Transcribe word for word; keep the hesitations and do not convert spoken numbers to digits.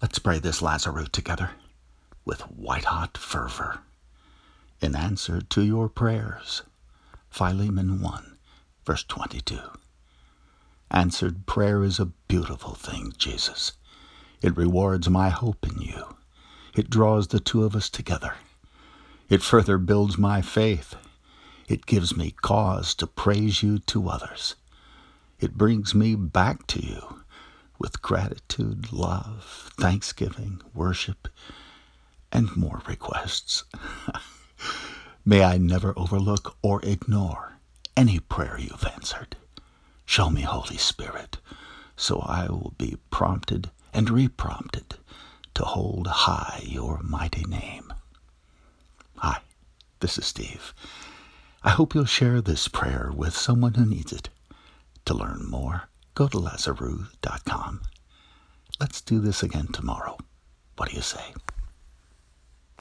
Let's pray this Lazarus together with white-hot fervor. In answer to your prayers, Philemon one, verse twenty-two. Answered prayer is a beautiful thing, Jesus. It rewards my hope in you. It draws the two of us together. It further builds my faith. It gives me cause to praise you to others. It brings me back to you with gratitude, love, thanksgiving, worship, and more requests. May I never overlook or ignore any prayer you've answered. Show me, Holy Spirit, so I will be prompted and reprompted to hold high your mighty name. Hi, this is Steve. I hope you'll share this prayer with someone who needs it. To learn more, go to Lazarus dot com. Let's do this again tomorrow. What do you say?